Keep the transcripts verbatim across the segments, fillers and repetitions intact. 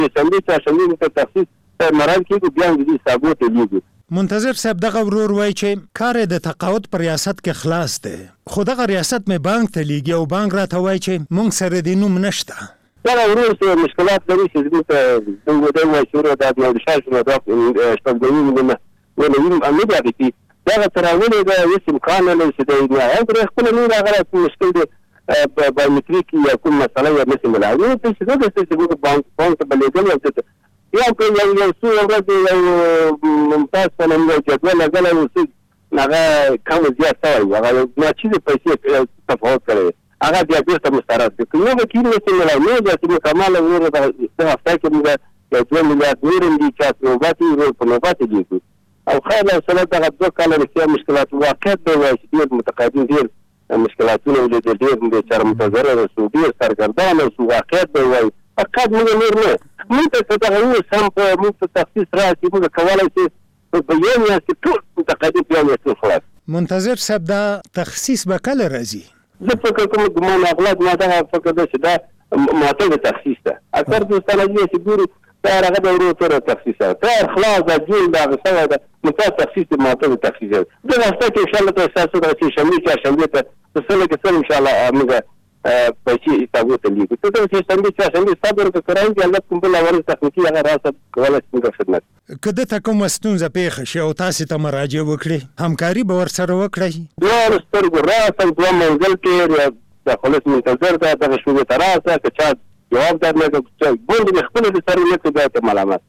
شنبه چهارشنبه ته تخصیص مرال کېږي بیا هم دې سابو ته لیږي. منتظر صاحب دغه ورور وایي چې کار د تقاعد په ریاست کې خلاص دی خو دغه ریاست مې بانک ته لیږي او بانک راته وایي چې موږ سره د نوم نشته. دغه ورور سره مشکلات لري چې زموږ ته دوی وایي چې دا د یو شاش نه دا شپږ نه ولې هم نه دی دغه تراولې دا یو امکان لري چې د نه هغه خپل نه راغلی مشکل دی بایومتریک یا کوم مسله یا مثل ملاوي چې دا د څه بانک بانک په لیدل او یا که یو یو څو ورځې یو ممتاز په نوم جدول لګلی و څه هغه کم زیات شوی هغه ناچیزې پیسې تفاوت کړی هغه بیا بېرته مسترد دی که یو به کېږي چې ملایمې بیا چې مکمله ورور دغه هفته کې موږ یو دوه میلیارد نور هم دي چې نوبت یې ورور په نوبت یې لیکو او خیر حوصله دغه دوه کاله رښتیا مشکلات واقعیت به وایي چې ډېر متقاعدین ډېر مشکلاتونه ولیدل ډېر بېچاره متضرره شو ډېر سرګردانه شو واقعیت به وایي فقط موږ نور نه موږ ته دغه اوس هم په موږ ته تخصیص راشي موږ کولی شي په یو میاشت کې ټول متقاعدین په یو میاشت کې خلاص. منتظر صاحب دا تخصیص به کله راځي؟ زه فکر کوم ګمان اغلب ما دغه فکر دی چې دا معتاد تخصیص ده اکثر دوستان دي چې ګوري دا هغه د ورور سره تخصیص ده دا خلاص د جون دا غوښتنه ده ممتاز تخصیص د معتاد تخصیص ده دا واسطه چې ان شاء الله تاسو د چې شنبه چې شنبه ته څه لکه څه ان شاء الله موږ پیسې تاسو ته لیکو ته چې شنبه چې شنبه صبر وکړئ چې الله کوم بل اول تخنیکی هغه راځي کولای شي خدمت کله ته کوم ستونزه پیښه شي او تاسو ته مراجعه وکړي همکاري به ورسره وکړئ دوه سترګو راځي دوه منزل کې د خلاص منتظر ده دغه شوګه تراسه که چا جواب درنه چې ګوند خپل د سره نه ته ملامت.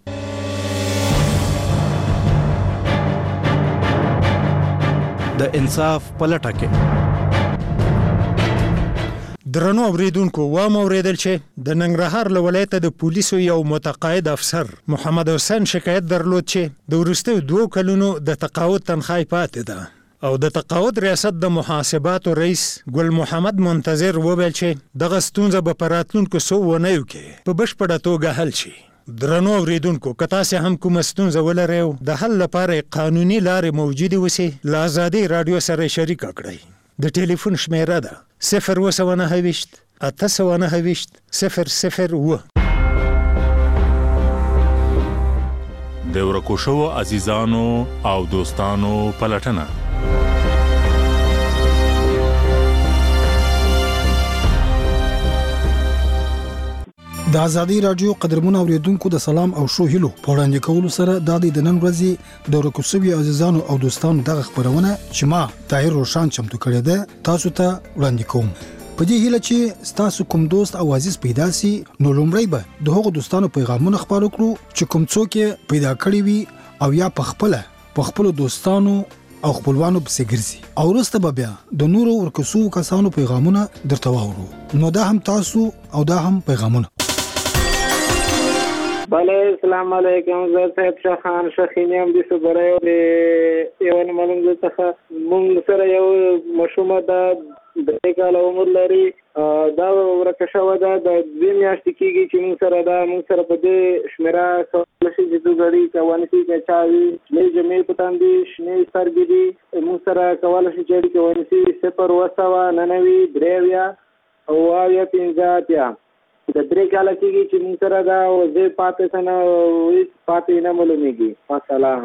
د انصاف پلټه کې درنو اوریدونکو وام اوریدل چې د ننګرهار له ولایته د پولیسو یو متقاعد افسر محمد حسین شکایت درلود چې د وروستیو دوو کلونو د تقاعد تنخواه پاتې ده او د تقاعد ریاست د محاسباتو رئیس ګل محمد منتظر وویل چې دغه ستونزه به په راتلونکو څو اونیو کې په بشپړه توګه حل شي. درنو اوریدونکو که تاسې هم کومه ستونزه ولرئ او د حل لپاره قانوني لارې موجودې وسي له ازادۍ راډیو سره شریکه کړئ. د ټلیفون شمیره ده صفر اوه سوه نهه ویشت اته سوه نهه ویشت صفر صفر اوه. د ورکو شوو عزیزانو او دوستانو پلټنه د ازادي رادیو قدرمن اوریدونکو د سلام او شو هلو په وړاندې کولو سره د دې نن ورځې د ورکو شوو عزیزانو او دوستانو دغه خبرونه چې ما طاهر روشان چمتو کړی ده تاسو ته وړاندې کوم په دې هیله چې تاسو کوم دوست او عزیز پیدا سي نو لومړی به د هغو دوستانو پیغامونه خبرو کړو چې کوم څوک پیدا کړی وي او یا په خپل په خپل دوستانو او خپلوانو په سګرسي او وروسته به بیا د نورو ورکو شوو کسانو پیغامونه درته واورو نو دا هم تاسو او دا هم پیغامونه. بله السلام علیکم زه صاحب شاه خان شخینی هم دې صبره یو د یو نه معلوم ده څخه مونږ سره یو مشومه ده درې کاله عمر لري دا ورکه شوه ده د دوې میاشتې کېږي چې مونږ سره ده مونږ سره په دې شمېره کولی شي چې دوګړي کولی شي چې چا وي شنې جمعې په تن دي شنې سترګې دي مونږ سره کولی شي چې اړیکې ونیسي صفر اوه سوه نهه نوي درې اویا اوه اویا پنځه اتیا د درې کاله کېږي چې مونږ سره دا زه پاتې څه نه هېڅ پاتې نه معلومېږي. السلام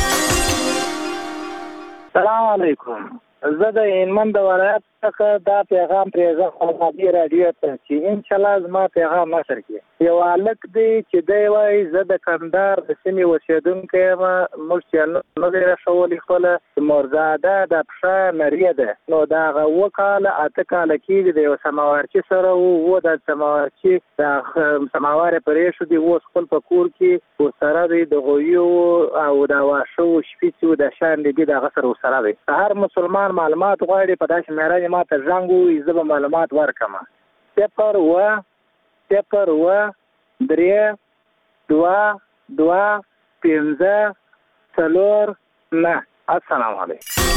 سلام علیکم زه د هلمند د ولایت څخه دا پیغام پرېږدم ازادي راډیو ته چې انشاءالله زما پیغام نشر کړي. یو هلک دی چې دی وایي زه د کندهار د سیمې اوسېدونکی یم موږ چې نه دی رسولی خپله مورزاده د پښه نریه ده نو د هغه اووه کاله اته کاله کېږي د یو سماوارچي سره و اووه د سماوارچي د سماوار یې پرېښو دي اوس خپل په کور کې ورسره دی د غویو او د واښو شپېڅي و د شانډې دي د هغه سره ورسره دی. هر مسلمان معلومات غواړي په داسې معیارانې ما ته زنګ ووایي زه به معلومات ورکړم. صفر اوه صفر اوه درې دوه دوه پنځه څلور نه. السلام علیکم.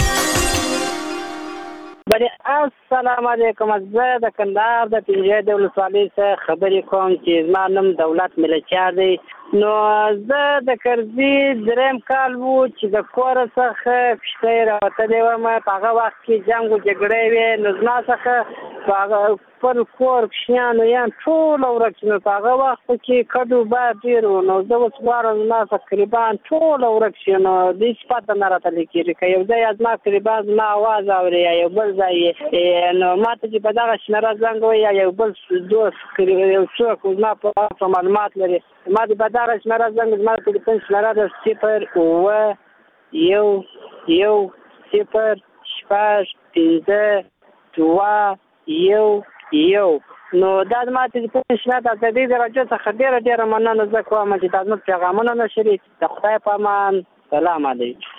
بله السلام علیکم زه د کندهار د پنجرې د ولسوالۍ څخه خبرې کوم چې زما نوم دولت ملکیار دی نو زه د کرزي دریم کال وو چې د کور څخه کښتۍ راوتلې وم، په هغه وخت کې جنګ و جګړې وې، نو زما څخه په هغه خپل کور کوچنیانو یان ټوله ورک شي. نو په هغه وخت کې کډو باید ډېر و، نو زه اوس غواړم زما تقریبا ټوله ورک شي. نو دې څه پته نه راته لیکېږي که یو ځای زما تقریبا زما اواز اوري یا یو بل ځای، نو ما ته چې په دغه شمېره زنګ ووایي یا یو بل دوست یو څوک زما په معلومات لري، ما د په دغه شمېره زنګ زما د تلیفون شمېره ده صفر اووه یو یو صفر شپږ پنځه دوه یو یو. نو دا زما تلیفون شمېره ده. د دې راډیو څخه ډېره ډېره مننه زه کوم چې دا زموږ پیغامونه نشري. د خدای په امان، سلام علیکم.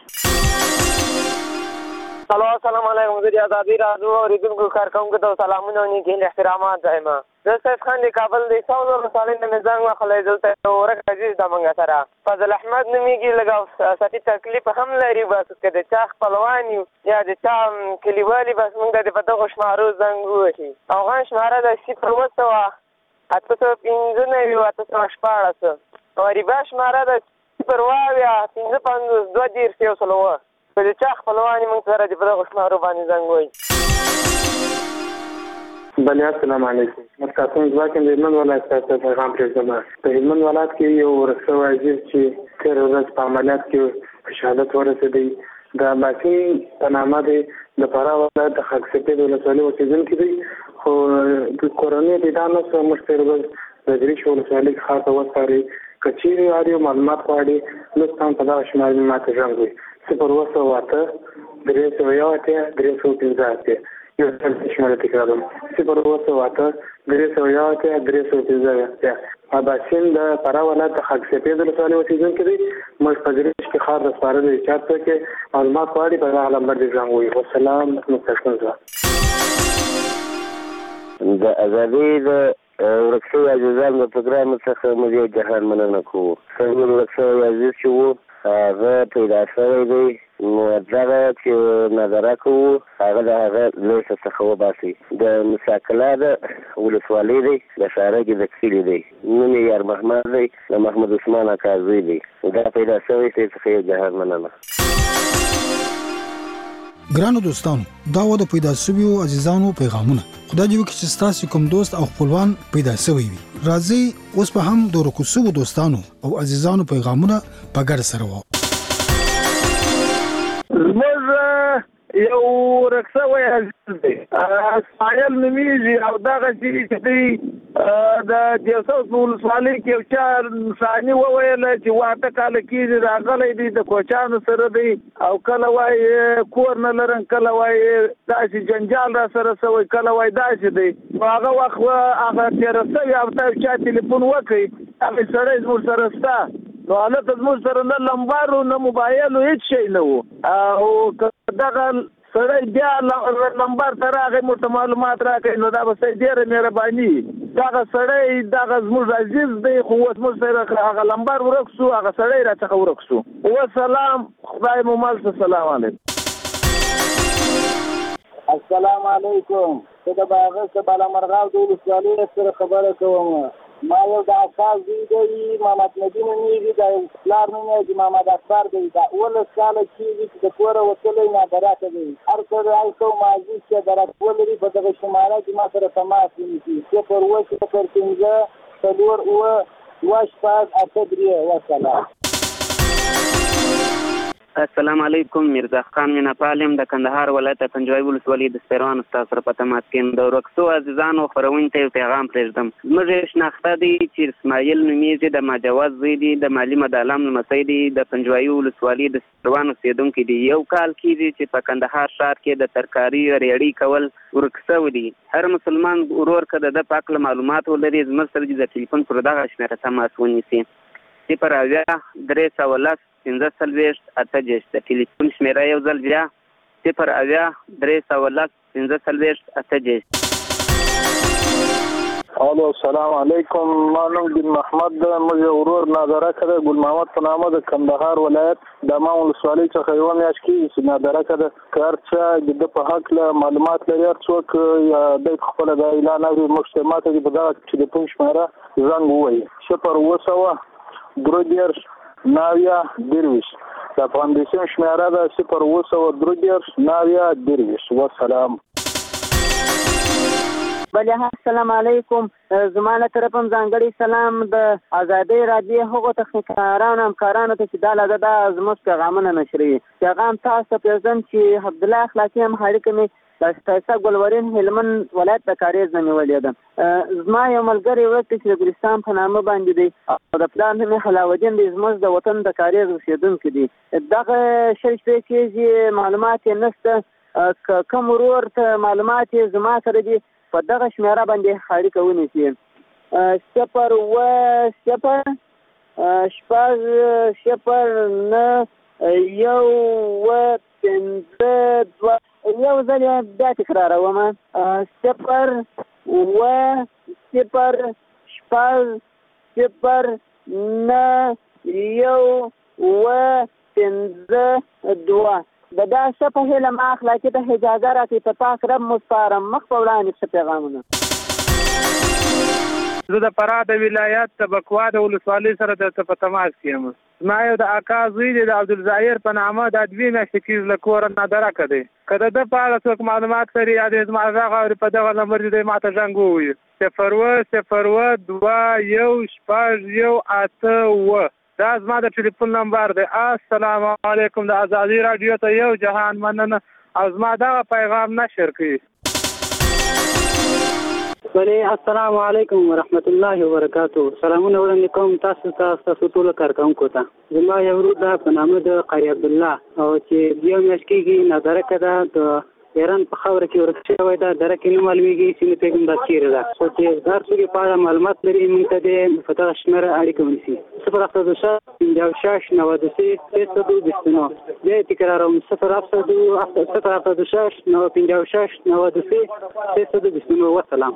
هلو السلام علیکم. زه د ازادي راډیو اورېدونکو کارکوونکو ته سلامونه او نیکې احترامات وایم. زه سیف خان د کابل د عیسی نور ولسوالۍ نه مې زنګ وهلی. دلته یو ورک عزیز ده موږ سره، فضل احمد نومېږي، لږ سټي تکلیف هم لري. بس که د چا خپلوان یو یا د چا کلیوالي، بس موږ د په دغو شمارو زنګ ووهي. افغان شماره ده صفر اووه سوه اته سوه پنځه نوي اته سوه شپاړس. غریبه شماره ده صفر اووه اویا پنځه پنځوس دوه دېرش یو سل اووه. که د چا خپلوان یې موږ سره د په دغو شمارو باندې زنګ ووهي. بله السلام علیکم. متقاسم ځواکم د هلمند ولایت څخه پیغام پرېږدم. په هلمند ولایت کې یو ورک شوی عزیز چې تېره ورځ په عملیات کې په شهادت ورسېدی، د باسین په نامه دی، د فراه ولایت د خاک سفید ولسوالۍ اوسېدونکی دی. خو د کورنۍ پیدا نه شوه. موږ تېره ورځ د دریش ولسوالۍ کې خاصه وسپارئ. که چیرې هر یو معلومات غواړي لطفا په دغه شمارې ماته زنګ ووهئ. صفر اووه سوه اته درې سوه یو اتیا درې سوه پنځه اتیا. یو ځل شماره تکرارم، صفر اووه سوه اته درې سوه یو اتیا درې سوه پنځه اتیا. اباسین د فراه ولایت د خاک سفید ولسوالۍ اوسېدونکی دی. موږ په دریش کې ښار د سپارلو چا څوک یې معلومات غواړي په دغه نمبر دې زنګ ووهئ. والسلام مستقیم ځواب. د ازادۍ د ورک شوي عزیزانو د پروګرام څخه موږ یو جهان مننه کوو. څنګه ورک شوی عزیز چې و هغه پیدا شوی دی، نو دغه چې نظره کوو هغه د هغه لیسه څخه وباسئ. د مساکله د ولسوالۍ دی، د شارګې د کلي دی، نوم یې یار محمد دی، د محمد عثمان اکا زوی دی. دا پیدا شوی دی څخه یو جهان مننه. ګرانو دوستانو، دا و د پیدا شویو عزیزانو پیغامونه. خدای دې وکړي چې ستاسو کوم دوست او خپلوان پیدا شوی وي. راځئ اوس په هم د ورکو شویو دوستانو او عزیزانو پیغامونه په ګډه سره وو. زموږ یو ورک شوی عزیز دی، اسماعیل نومېږي، او دغه چې دی د دیوسوس په ولسوالۍ کې یو چا ثاني وویله چې واته کاله کېږي راغلی دی، د کوچیانو سره دی، او کله وایي کور نه لرم، کله وایي داسې جنجال را سره شوی، کله وایي داسې دی. نو هغه وخت هغه تېره شوي هفته یو چا تلیفون وکړي، هغه سړی زموږ سره شته. نو هلته زموږ سره نه لمبر و نه موبایل و، هېڅ شی نه و. او دغه سړی بیا نمبر ته راغی، موږ ته معلومات راکړئ، نو دا به سړی ډېره مهرباني. دغه سړی دغه زموږ عزیز دی، خو اوس موږ سره هغه لمبر ورک شو، هغه سړی را څخه ورک شو. وسلام، خدای مو مل شه. سلام علیکم. السلام علیکم. زه د باغس بالامرغاب د ولسوالۍ سره خبره کوم. ما یو د اکبر زوی دی، محمد نبي نومېږي، د پلار نوم یې محمد اکبر دی. دا اوولس کاله کېږي چې د کوره وتلی نادراته دی. هر کله هر کوم عزیز چې درک ولري په دغه شماره کې ما سره تماس ونیسي. صفر اووه صفر پنځه څلور اووه دوه شپږ اته درې. وسلام. السلام علیکم. میرزا خان میناپال یم، د کندهار ولایت د پنجوایي ولسوالۍ د سپیروانو ستاسو سره په تماس کې یم. د ورک شوو عزیزانو خپرونې ته یو پیغام پرېږدم. زموږ یې شناخته دی چې اسماعیل نومېږي، د ماجوز زوی دی، د مالي مدالام لمسی دی، د پنجوایي ولسوالۍ د سپیروانو اوسېدونکی دی. یو کال کېږي چې په کندهار ښار کې د ترکاري ریړۍ کول ورک شوی دی. هر مسلمان ورور که د ده په هکله معلومات ولري، زموږ سره د ټلیفون پر دغه شمېره تماس ونیسي. صفر اویا درې سوه لس پنځه څلوېښت اته دېرش. د ټلیفون شمېره یو ځل بیا صفر اویا درې سوه لس پنځه څلوېښت اته دېرش. الو السلام علیکم. ما نوم دین محمد ده. موږ یو ورور نادرکه ده، ګل محمد په نامه، د کندهار ولایت د امام ولسوالۍ څخه یوه میاشت کېږي چې نادرکه ده. که هر چا د ده په هکله معلومات لري، هر څوک یا دی خپله دا اعلان اوري، موږ ته ما ته په دغه ټلیفون شمېره زنګ ووهي. صفر اووه سوه درې دېرش نهه اویا دېرش. د افغانستان شمیره ده صفر اوه سوه درې دېرش نهه اویا دېرش. والسلام. بله السلام علیکم. زما له طرفه هم ځانګړی سلام د ازادۍ راډیو هغو تخنیکارانو همکارانو ته چې دا لږه دا زموږ پیغامونه نشروي. پیغام تاسو ته پرېږدم چې عبدالله اخلاقي هم اړیکه مې د ښایسته ګلورین هلمند ولایت د کاریز نه نیولې ده. زما یو ملګری ورته چې د ګلستان په نامه باندې دی او د پلار نوم یې حلاوالدین دی، زموږ د وطن د کاریز اوسېدونکی دی. دغه شل شپې کېږي معلومات یې نشته. که کوم ورور ته معلومات یې زما سره دي په دغه شمیره باندې اړیکه ونیسي. صفر اوه صفر شپږ صفر نه یو اوه پنځه دوه. یو ځل بیا تکراروم. صفر اوه صفر شپږ صفر نه یو اوه پنځه دوه. د دا څه په هیله ما اخلاقي ته اجازه راکړي په پاک رب مو سپارم. مخ په وړاندې څه پیغامونه. زه د فراه د ولایت د بکوا د ولسوالۍ سره درته په تماس کې یم. زما یو د اکا زوی دی د عبدالظاهر په نامه دا دوې میاشتې کېږي له کوره نادرکه دی. که د ده په اړه څوک معلومات لري یا د زما غږ اوري په دغه نمبر دی ما ته زنګ ووایي. صفر اوه صفر اوه دوه یو شپږ یو اته اوه. دا زما د ټلیفون نمبر دی. السلام علیکم. د ازادي راډیو ته یو جهان مننه او زما دغه پیغام نشر کړي. بله السلام علیکم ورحمت الله وبرکاتو. سلامونه وړاندې کوم تاسو ته ستاسو ټولو کارکوونکو ته. زما یو ورور ده په نامه د قاری عبدالله او چې یو میاشت کېږي نادرکه ده د ایران په خاوره کې ورک شوی ده. درکه نه معلومیږي چې نه پوهېږم دا چیرې ده. خو چې هر څوک یې په اړه معلومات لري موږ ته دې په دغه شمېره اړیکه ونیسي. صفر هفته دو شش پنځه شش نود و سه سه صد و بیست و نه. بیا یې تکراروم. صفر هفته دو صفر هفته دو شش نود و پنځه شش نود و سه سه صد و بیست و نه. والسلام.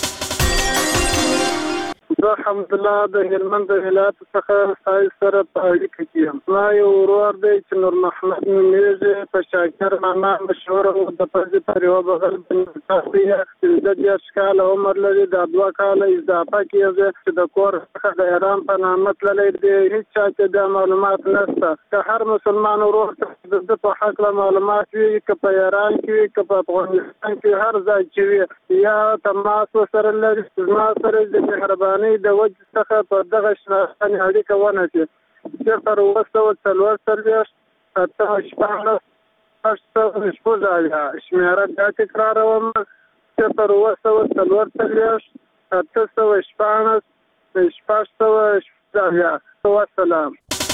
زه حمدالله د هلمند د ولایت څخه ستاسو سره په اړیکه کې یم. زما یو ورور دی چې نور محمد نومیږي، په شاکر ماما مشهور و. د پردي پر یوه بغل پنځه پنځه دېرش کاله عمر لري. دا دوه کاله اضافه کېږي چې د کور څخه د ایران په نامه تللی دی. هېڅ چا ته دا معلومات نشته. که هر مسلمان ورور ته د ده په هکله معلومات وي، که په ایران کې وي که په افغانستان کې هر ځای چې وي، یا تماس ورسره لري، زما سره د مهربانۍ د وجې څخه په دغه شمېره باندې اړیکه ونیسي. صفر اوه سوه څلور څلوېښت اته شپاړس شپږ سوه شپږ اویا. شمېره بیا تکراروم. صفر اوه سوه څلور څلوېښت اته سوه شپاړس شپږ سوه شپږ اویا. والسلام.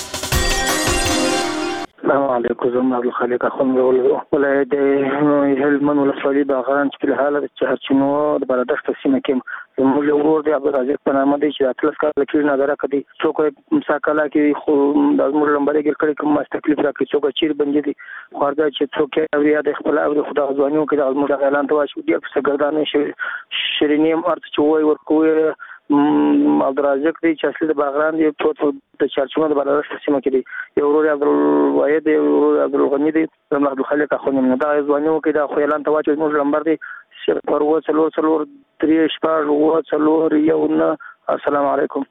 السلام علیکم. زما عبدالخالق اخوند ولایت د هلمند ولسوالۍ باغران چې فلحال د چهارچینو د بارادښت په سیمه کې زموږ یو ورور دی عبدالرازق په نامه دی چې اتلس کاله کېږي نادرکه دی. څوک یې مساکله کې خو دا زموږ لمبر یې ګیر کړی کوم ماس تکلیف راکړي، څوک چیرې بندي دي خو هر ځای چې څوک یې اوري یا د خپل اوري خو دغه ځواني وکړي دغه زموږ دغه اعلان ته واچوي ډېر پسې ګردانې شوي شیریني هم ارته چې ووایي ورکوي. عبدالرازق دی چې اصلي د باغران دی، ټول د چهارچینو د بارادښت په سیمه کې دی. یو ورور عبدالواحد دی، یو ورور عبدالغني دی. زما عبدالخالق اخوند یم. دغه ځواني وکړي دا خو اعلان ته واچوي. زموږ لمبر دی صفر اوه څلور څلور درې شپږ اوه څلور یو نه. السلام علیکم.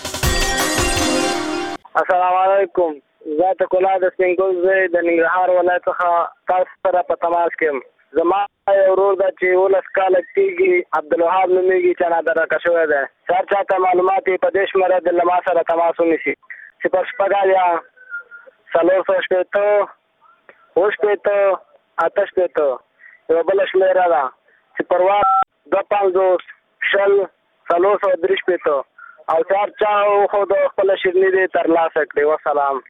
السلام علیکم. زه تکلا د سپینګل زوی د ننګرهار ولایت څخه تاسو سره په تماس کې یم. زما یو ورور ده چې اوولس کاله کېږي، عبدالوهاب نومېږي، چې نادرکه شوی دی. هر چا ته معلومات یې په دې شمېره د له ما سره تماس ونیسي. صفر شپږ اویا څلور سوه شپېته اوه شپېته اته شپېته. یوه بله شمېره ده صفر اووه دوه پنځوس شل څلور سوه درې شپېته. او چې هر چا وښود خپله شیرني دې ترلاسه کړي. وسلام.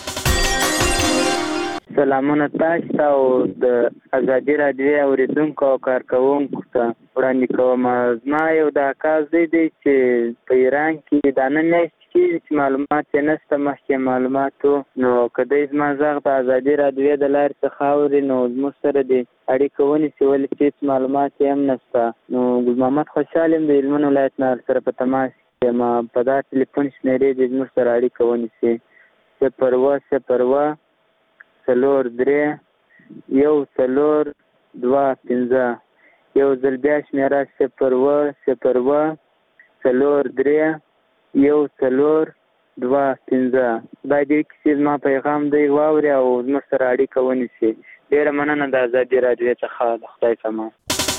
سلامونه تاسو ته او د ازادي راډیو اورېدونکو او کارکوونکو ته وړاندې کوم. زما یو د اکا زوی دی چې په ایران کې دا نه میاشت کېږي چې معلومات یې نشته، مخکې معلومات و. نو که دی زما غږ د ازادي راډیو د لارې څخه اوري نو زموږ سره دې اړیکه ونیسي، ولې چې هېڅ معلومات یې هم نشته. نو ګل محمد خوشحال یم د هلمند ولایت نه سره په تماس کې یم. په دا ټلیفون شمېرې دې زموږ سره اړیکه ونیسي. صفر اوه صفر اوه څلور درې یو څلور دوه پنځه. یو ځل بیا شمېره صفر اوه صفر اوه څلور درې یو څلور دوه پنځه دا دې کیسې زما پیغام دی واوري او زموږ سره اړیکه ونیسي. ډېره مننه د ازادي راډیو څخه. د خدای سامان.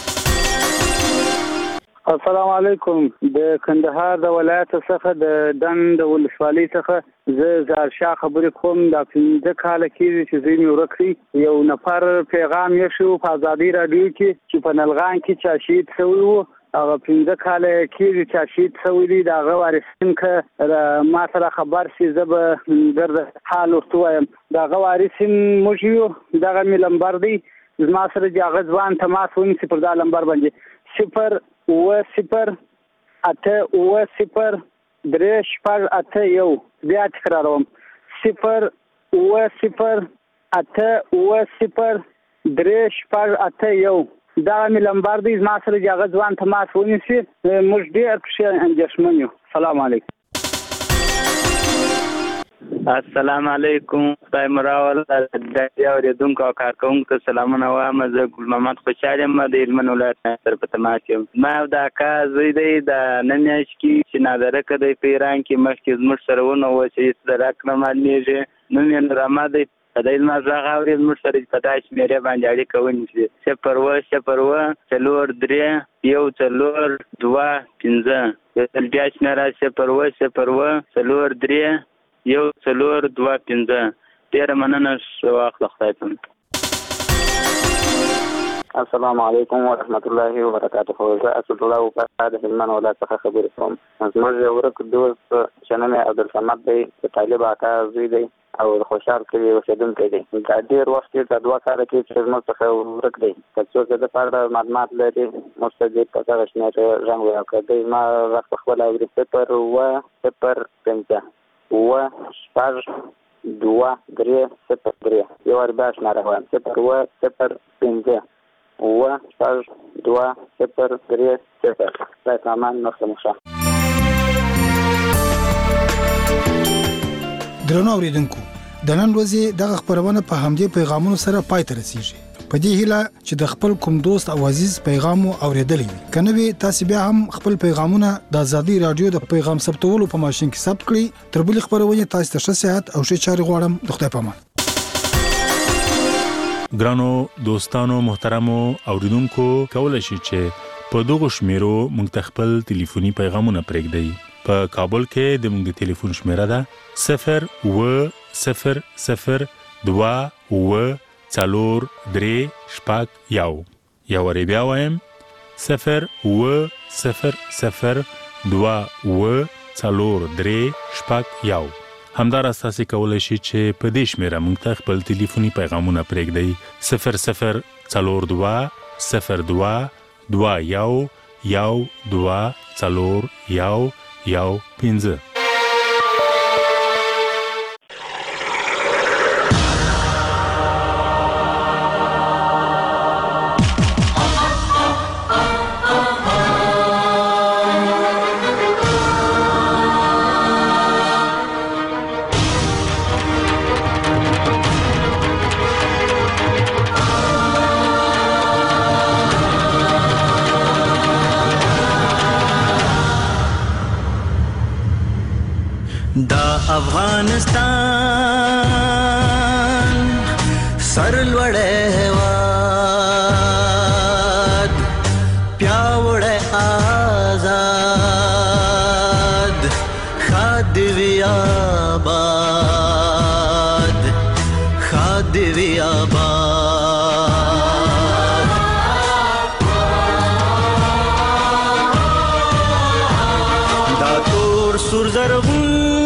السلام علیکم. د کندهار د ولایت څخه د دند ولسوالۍ څخه زه زار شاه خبرې کوم. دا پنځه کاله کېږي چې زوی مې ورک کړی. یو نفر پیغام یې شو په ازادي راډیو کې چې په نلغان کې چا شهید شوی و. هغه پنځه کاله کېږي چې شهید شوی دی. د هغه وارثین که ما سره خبر شي زه به درد حال ورته وایم. د هغه وارثین موږ یو. دغه مې لمبر دی. زما سره چې هغه ځوان تماس ونیسي پر دا لمبر باندې صفر اوه صفر اته اوه صفر درې شپږ اته یو. بیا تکراروم صفر اوه صفر اته اوه صفر درې شپږ اته یو. دا مې لمبر دی. زما سره چې هغه ځوان تماس ونیسي موږ ډېر پکې اندېښمن یو. سلام علیکم. السلام علیکم. خدای مو راول. د اورېدونکو او کارکوونکو ته سلامونه وایم. زه ګل محمد خوشحال یم د هلمند ولایت نه سره په تماس یم. ما یو د اکا زوی دی د نه میاشت کې چې نادرکه دی په ایران کې مخکې زموږ سره ونه و چې هېڅ د راک نه معلومېږي. نوم یې نورما دی. دی زما غږ اوري زموږ سره په دا شمېرې باندې اړیکه ونیسي. صفر اوه صفر اوه څلور درې یو څلور دوه پنځه. بیا شمېره صفر اوه صفر اوه څلور درې یو څلور دوه پنځه. ډېره مننه. ښه وخت له خدای څخه. السلام علیکم ورحمت الله وبرکاته. زه اسد الله وفا د هلمند ولایت څخه خبرې کوم. زموږ یو ورک دوست چې نوم یې عبدالصمد دی د طالب اکا زوی دی او د خوشحال کلي اوسېدونکی دی. دا ډېر وخت کې دا دوه کاله کې چې زموږ څخه ورک دی. که څوک د په اړه معلومات لري موږ ته دې په دغه شمېرې غږ وکړه. دی زما غږ په خپله اوري. صفر اوه صفر پنځه اوه شپږ دوه درې صفر درې. یو وار بیا شمېره وایم. صفر اوه صفر پنځه اوه شپږ دوه صفر درې صفر. خدای سامان. نور ښه. درنو اوریدونکو د نن ورځې دغه خبرونه په همدې پیغامونو سره پای ته رسیږي. په دې هیله چې د خپل کوم دوست او عزیز پیغام اوریدلی وي. کنه وي تاسو بیا هم خپل پیغامونه د ازادي رادیو د پیغام ثبتولو په ماشين کې ثبت کړئ. تر بل خبرونه تاسو ته ښه صحت او ښه چاري غواړم. د خدای په امان. ګرانو دوستانو محترمو اوریدونکو کولای شئ چې په دغه شمیرو مونږ ته خپل ټلیفوني پیغامونه پرېږدئ. په کابل کې د مونږ د ټلیفون شمیره ده صفر اوه صفر صفر دوه اوه څلور درې شپږ یو. یو واری بیا وایم صفر اوه صفر صفر دوه اوه څلور درې شپږ یو. همداراز تاسو کولای شئ چې په دې شمیره مونږ ته خپل ټلیفوني پیغامونه پرېږدئ. صفر صفر څلور دوه صفر دوه دوه یو یو دوه څلور یو یو پنځه. افغانستان سرلوړې هېواد پیاوړی آزاد ښاد دې وي آباد ښاد دې وي آباد دا تور سور زرغون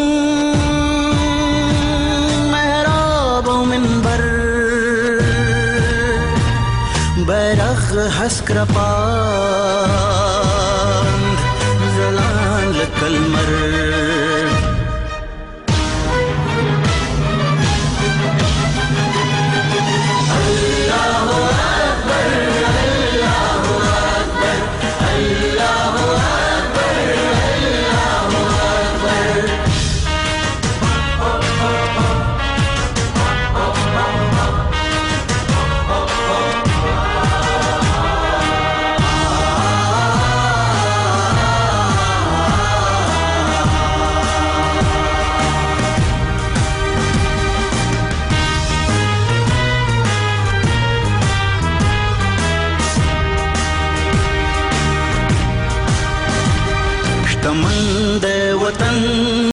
بیرغ حسکرپاند زلان لکلمر